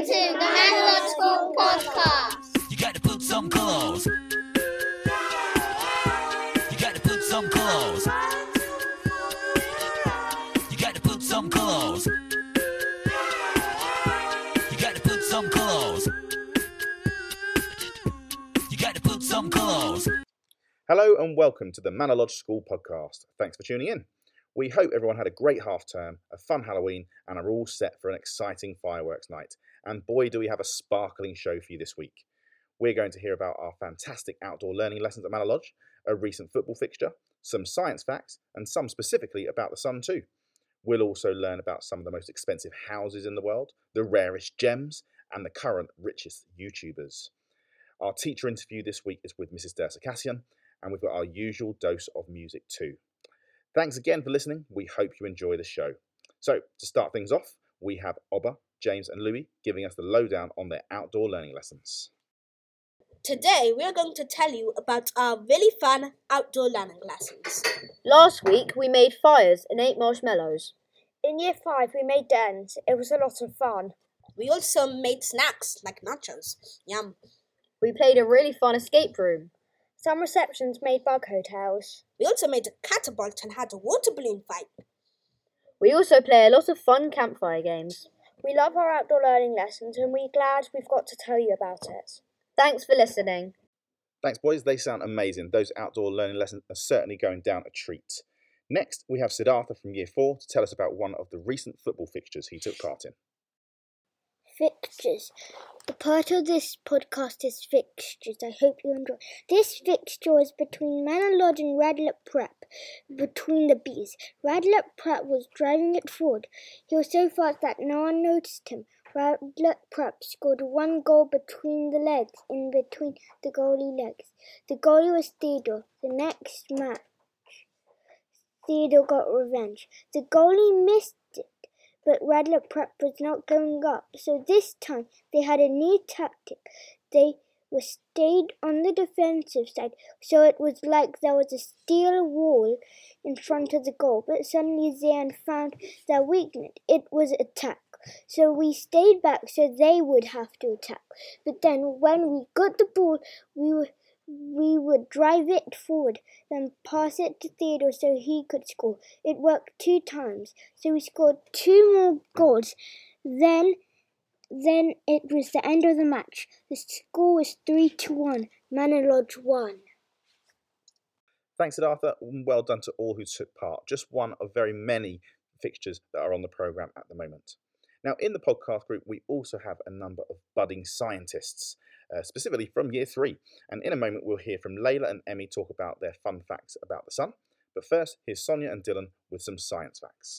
to the Manological Podcast. You gotta put some clothes. You gotta put some clothes. You gotta put some clothes. You gotta put some clothes. You gotta put some clothes. Hello and welcome to the Manological Podcast. Thanks for tuning in. We hope everyone had a great half term, a fun Halloween, and are all set for an exciting fireworks night. And boy, do we have a sparkling show for you this week. We're going to hear about our fantastic outdoor learning lessons at Manalodge, a recent football fixture, some science facts, and some specifically about the sun too. We'll also learn about some of the most expensive houses in the world, the rarest gems, and the current richest YouTubers. Our teacher interview this week is with Mrs. Dersa-Kassian, and we've got our usual dose of music too. Thanks again for listening. We hope you enjoy the show. So, to start things off, we have Oba, James and Louis giving us the lowdown on their outdoor learning lessons. Today, we are going to tell you about our really fun outdoor learning lessons. Last week, we made fires and ate marshmallows. In Year 5, we made dens. It was a lot of fun. We also made snacks like nachos. Yum. We played a really fun escape room. Some receptions made bug hotels. We also made a catapult and had a water balloon fight. We also play a lot of fun campfire games. We love our outdoor learning lessons and we're glad we've got to tell you about it. Thanks for listening. Thanks, boys. They sound amazing. Those outdoor learning lessons are certainly going down a treat. Next, we have Siddhartha from Year 4 to tell us about one of the recent football fixtures he took part in. Fixtures. The part of this podcast is fixtures. I hope you enjoy. This fixture is between Manalodge and Radlett Prep, between the Bs. Radlett Prep was driving it forward. He was so fast that no one noticed him. Radlett Prep scored one goal between the legs, in between the goalie legs. The goalie was Theodore. The next match, Theodore got revenge. The goalie missed it, but Radlett Prep was not going up, so this time they had a new tactic. They were stayed on the defensive side, so it was like there was a steel wall in front of the goal, but suddenly Zan found their weakness. It was attack. So we stayed back so they would have to attack. But then when we got the ball, we would drive it forward, then pass it to Theodore so he could score. It worked 2 times, so we scored 2 more goals. Then it was the end of the match. The score was 3-1. Manalodge won. Thanks, Siddhartha. Well done to all who took part. Just one of very many fixtures that are on the programme at the moment. Now, in the podcast group, we also have a number of budding scientists, specifically from Year 3. And in a moment, we'll hear from Layla and Emmy talk about their fun facts about the sun. But first, here's Sonia and Dylan with some science facts.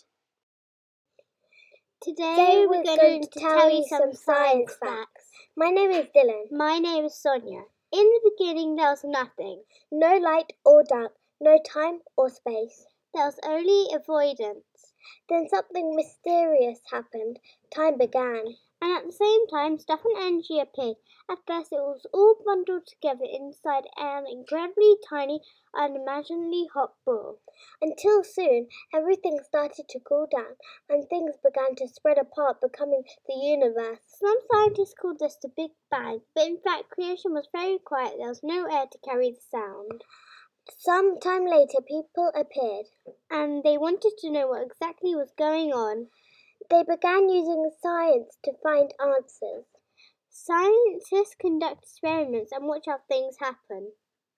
Today we're going to tell you some science facts. My name is Dylan. My name is Sonia. In the beginning, there was nothing. No light or dark. No time or space. There was only avoidance. Then something mysterious happened. Time began. And at the same time, stuff and energy appeared. At first, it was all bundled together inside an incredibly tiny, unimaginably hot ball. Until soon, everything started to cool down, and things began to spread apart, becoming the universe. Some scientists called this the Big Bang, but in fact, creation was very quiet. There was no air to carry the sound. Some time later, people appeared, and they wanted to know what exactly was going on. They began using science to find answers. Scientists conduct experiments and watch how things happen.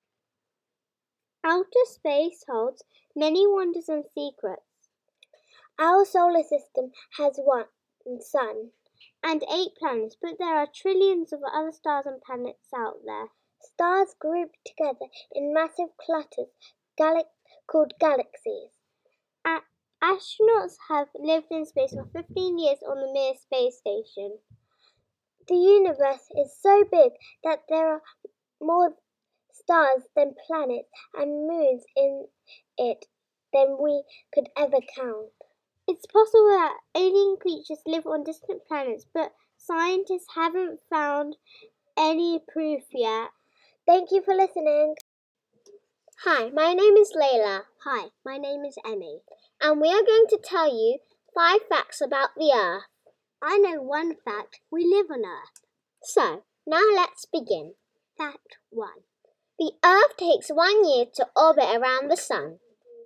Outer space holds many wonders and secrets. Our solar system has one sun and 8 planets, but there are trillions of other stars and planets out there. Stars grouped together in massive clusters called galaxies. Astronauts have lived in space for 15 years on the Mir space station. The universe is so big that there are more stars than planets and moons in it than we could ever count. It's possible that alien creatures live on distant planets, but scientists haven't found any proof yet. Thank you for listening. Hi, my name is Layla. Hi, my name is Emmy. And we are going to tell you 5 facts about the Earth. I know one fact. We live on Earth. So, now let's begin. Fact 1. The Earth takes 1 year to orbit around the Sun.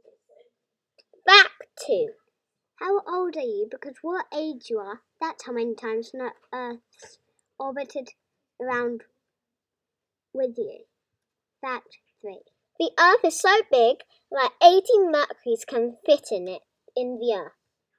Fact 2. How old are you? Because what age you are, that's how many times the Earth's orbited around with you. Fact 3. The Earth is so big that 18 Mercuries can fit in the Earth.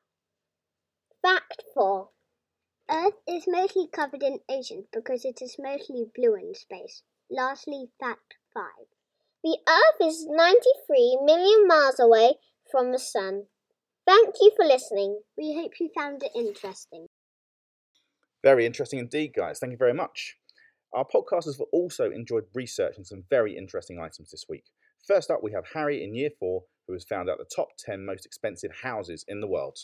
Fact 4. Earth is mostly covered in oceans because it is mostly blue in space. Lastly, fact 5. The Earth is 93 million miles away from the Sun. Thank you for listening. We hope you found it interesting. Very interesting indeed, guys. Thank you very much. Our podcasters have also enjoyed researching some very interesting items this week. First up, we have Harry in Year 4, who has found out the top 10 most expensive houses in the world.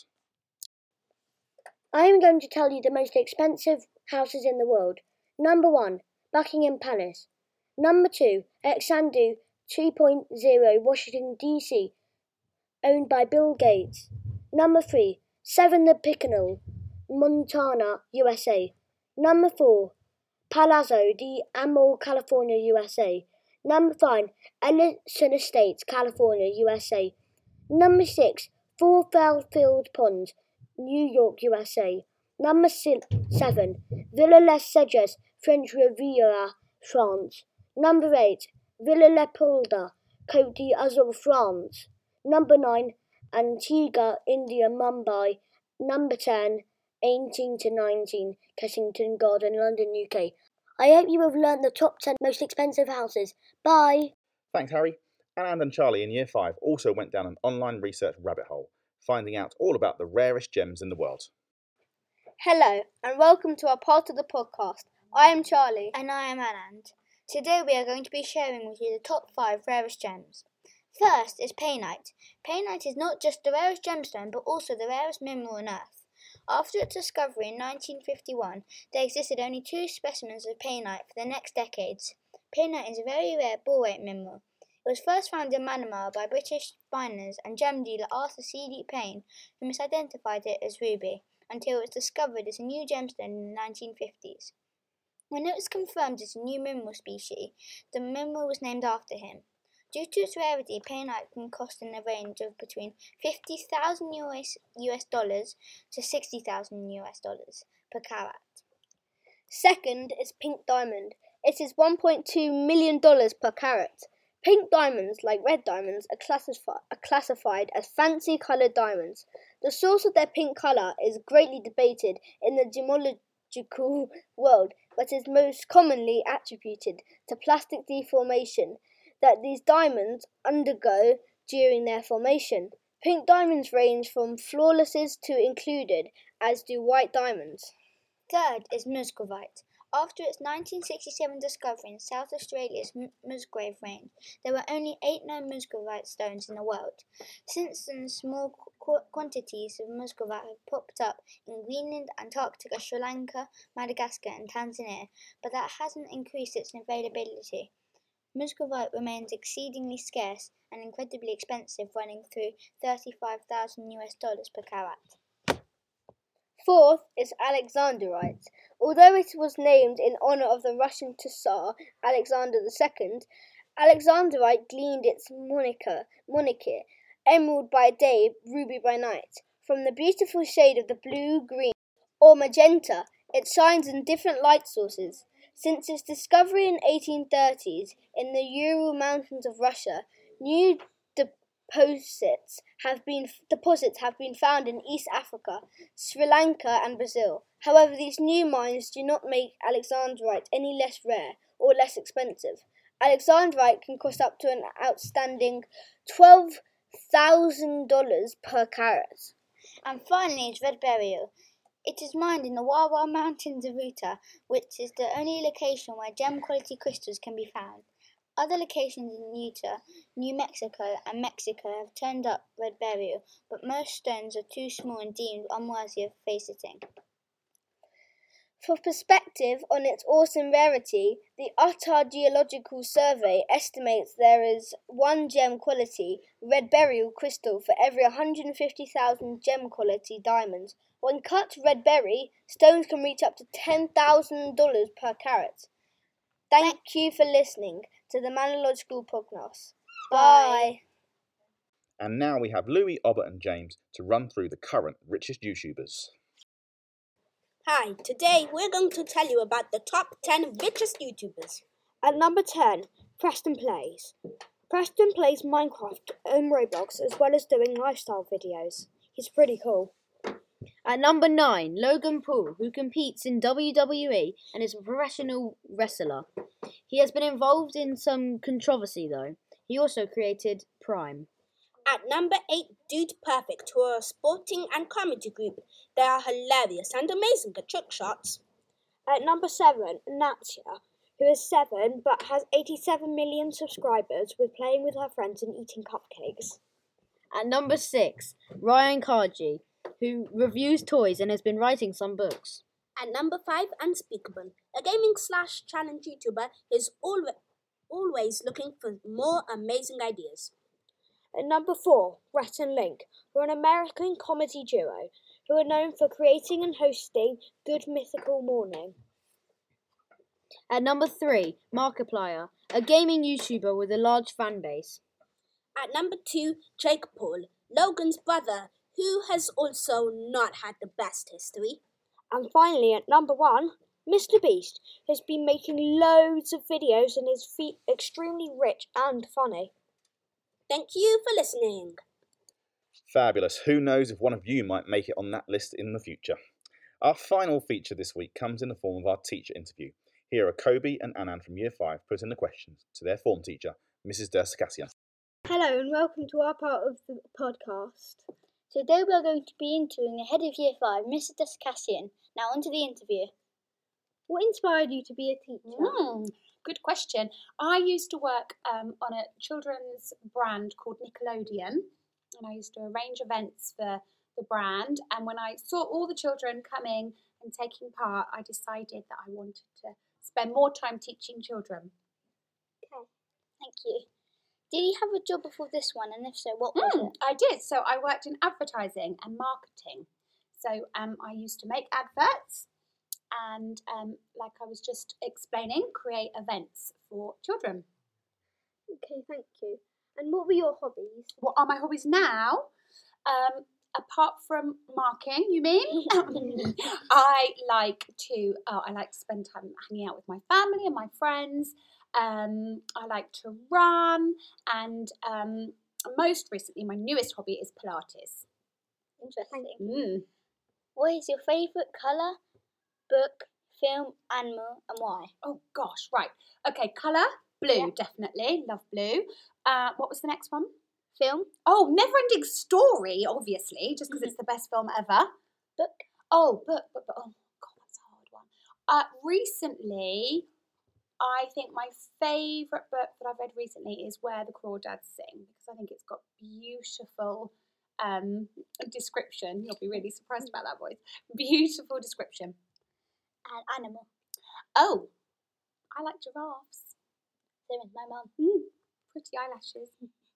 I am going to tell you the most expensive houses in the world. Number 1, Buckingham Palace. Number 2, Xanadu 2.0, Washington, D.C., owned by Bill Gates. Number 3, 7 The Picknell, Montana, USA. Number 4, Palazzo de Amo, California, USA. Number 5, Ellison Estates, California, USA. Number 6, Four Fairfield Ponds, New York, USA. Number 7, Villa Les Cedres, French Riviera, France. Number 8, Villa Leopolda, Côte d'Azur, France. Number 9, Antigua, India, Mumbai. Number 10, 18 to 19, Kensington Garden, London, UK. I hope you have learned the top 10 most expensive houses. Bye! Thanks, Harry. Anne and Charlie in Year 5 also went down an online research rabbit hole, finding out all about the rarest gems in the world. Hello, and welcome to our part of the podcast. I am Charlie. And I am Anand. Today we are going to be sharing with you the top 5 rarest gems. First is painite. Painite is not just the rarest gemstone, but also the rarest mineral on Earth. After its discovery in 1951, there existed only 2 specimens of painite for the next decades. Painite is a very rare borate mineral. It was first found in Myanmar by British miners and gem dealer Arthur C.D. Payne, who misidentified it as ruby, until it was discovered as a new gemstone in the 1950s. When it was confirmed as a new mineral species, the mineral was named after him. Due to its rarity, painite can cost in the range of between $50,000 US dollars to $60,000 US dollars per carat. Second is pink diamond. It is $1.2 million per carat. Pink diamonds, like red diamonds, are classified as fancy coloured diamonds. The source of their pink colour is greatly debated in the gemological world, but is most commonly attributed to plastic deformation that these diamonds undergo during their formation. Pink diamonds range from flawlesses to included, as do white diamonds. Third is muscovite. After its 1967 discovery in South Australia's Musgrave Range, there were only 8 known muscovite stones in the world. Since then, small quantities of muscovite have popped up in Greenland, Antarctica, Sri Lanka, Madagascar and Tanzania, but that hasn't increased its availability. Muscovite remains exceedingly scarce and incredibly expensive, running through $35,000 US dollars per carat. Fourth is alexandrite. Although it was named in honour of the Russian Tsar Alexander II, alexandrite gleaned its moniker, emerald by day, ruby by night. From the beautiful shade of the blue, green, or magenta, it shines in different light sources. Since its discovery in the 1830s in the Ural Mountains of Russia, new deposits have been found in East Africa, Sri Lanka and Brazil. However, these new mines do not make alexandrite any less rare or less expensive. Alexandrite can cost up to an outstanding $12,000 per carat. And finally is red beryl. It is mined in the Wawa Mountains of Utah, which is the only location where gem-quality crystals can be found. Other locations in Utah, New Mexico and Mexico have turned up red beryl, but most stones are too small and deemed unworthy of faceting. For perspective on its awesome rarity, the Utah Geological Survey estimates there is 1 gem-quality red beryl crystal for every 150,000 gem-quality diamonds When cut red berry, stones can reach up to $10,000 per carat. Thank you for listening to the Manalodge School podcast. Bye. And now we have Louis, Albert and James to run through the current richest YouTubers. Hi, today we're going to tell you about the top 10 richest YouTubers. At number 10, Preston Plays. Preston plays Minecraft and Roblox as well as doing lifestyle videos. He's pretty cool. At number 9, Logan Paul, who competes in WWE and is a professional wrestler. He has been involved in some controversy though. He also created Prime. At number 8, Dude Perfect, who are a sporting and comedy group. They are hilarious and amazing at trick shots. At number 7, Natya, who is 7 but has 87 million subscribers with playing with her friends and eating cupcakes. At number 6, Ryan Karji, who reviews toys and has been writing some books. At number 5, Unspeakable, a gaming/challenge YouTuber who is always looking for more amazing ideas. At number 4, Rhett and Link, who are an American comedy duo who are known for creating and hosting Good Mythical Morning. At number 3, Markiplier, a gaming YouTuber with a large fan base. At number 2, Jake Paul, Logan's brother, who has also not had the best history. And finally, at number 1, Mr. Beast, who's been making loads of videos and is extremely rich and funny. Thank you for listening. Fabulous. Who knows if one of you might make it on that list in the future. Our final feature this week comes in the form of our teacher interview. Here are Kobe and Anand from Year 5 putting the questions to their form teacher, Mrs. Der Circassian. Hello and welcome to our part of the podcast. Today we are going to be interviewing the head of Year 5, Mrs. Der Circassian. Now on to the interview. What inspired you to be a teacher? Good question. I used to work on a children's brand called Nickelodeon, and I used to arrange events for the brand. And when I saw all the children coming and taking part, I decided that I wanted to spend more time teaching children. Okay, thank you. Did you have a job before this one, and if so, what was it? I did. So I worked in advertising and marketing. So I used to make adverts and, like I was just explaining, create events for children. Okay, thank you. And what were your hobbies? What are my hobbies now? Apart from marking, you mean? I like to spend time hanging out with my family and my friends. I like to run, and most recently, my newest hobby is Pilates. Interesting. What is your favourite colour, book, film, animal, and why? Oh gosh, right. Okay, colour, blue, definitely. Love blue. What was the next one? Film. Oh, Neverending Story, obviously, just because it's the best film ever. Book. Oh, book. Oh, God, that's a hard one. Recently, I think my favourite book that I've read recently is Where the Crawdads Sing, because I think it's got beautiful description. You'll be really surprised about that, boys. Beautiful description. And animal. Oh, I like giraffes. Same as my mum. Pretty eyelashes.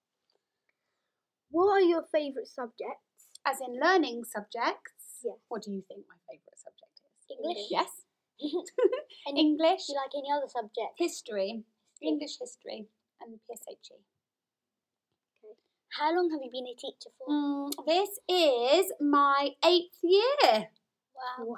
What are your favourite subjects? As in learning subjects? Yes. What do you think my favourite subject is? English. Yes. English. Do you like any other subject? History. English history and PSHE. Okay. How long have you been a teacher for? This is my 8th year. Wow.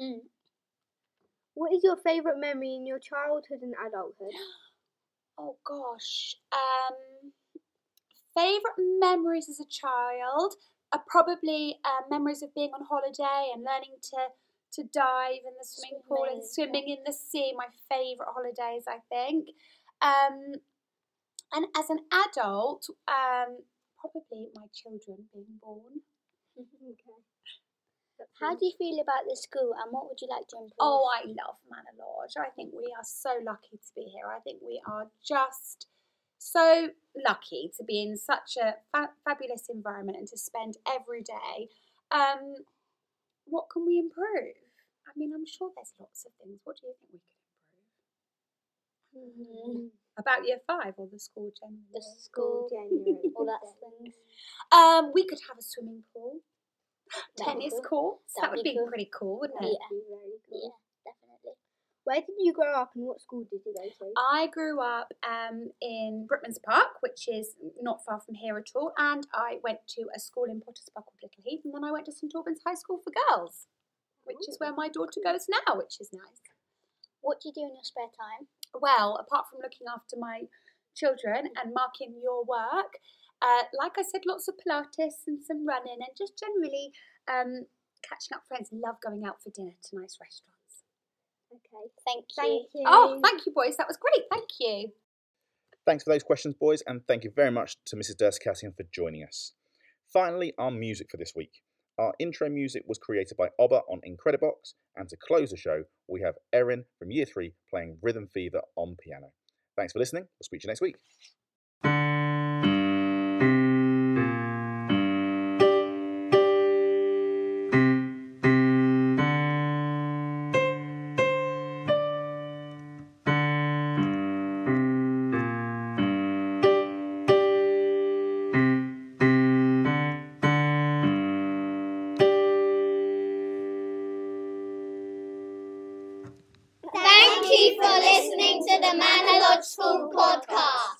What is your favourite memory in your childhood and adulthood? Oh gosh. Favourite memories as a child are probably memories of being on holiday and learning to dive in the swimming pool and swimming in the sea. My favourite holidays, I think. And as an adult, probably my children being born. Okay. How do you feel about the school, and what would you like to improve? Oh, I love Manalodge. I think we are so lucky to be here. I think we are just so lucky to be in such a fabulous environment and to spend every day. What can we improve? I mean, I'm sure there's lots of things. What do you think we could improve? About Year 5 or the school generally? The school generally, all that things. We could have a swimming pool. tennis courts. That would be pretty cool, wouldn't it? That'd be very cool. Yeah, definitely. Where did you grow up and what school did you go to? I grew up in Brookmans Park, which is not far from here at all, and I went to a school in Potters Bar called Little Heath, and then I went to St Albans High School for Girls, which is where my daughter goes now, which is nice. What do you do in your spare time? Well, apart from looking after my children and marking your work, like I said, lots of Pilates and some running and just generally catching up with friends. Love going out for dinner to nice restaurants. Okay, thank you. Oh, thank you, boys. That was great. Thank you. Thanks for those questions, boys, and thank you very much to Mrs. Durskassian for joining us. Finally, our music for this week. Our intro music was created by Oba on Incredibox, and to close the show, we have Erin from Year 3 playing Rhythm Fever on piano. Thanks for listening. We'll speak to you next week. Thank you for listening to the Manor Lodge School podcast.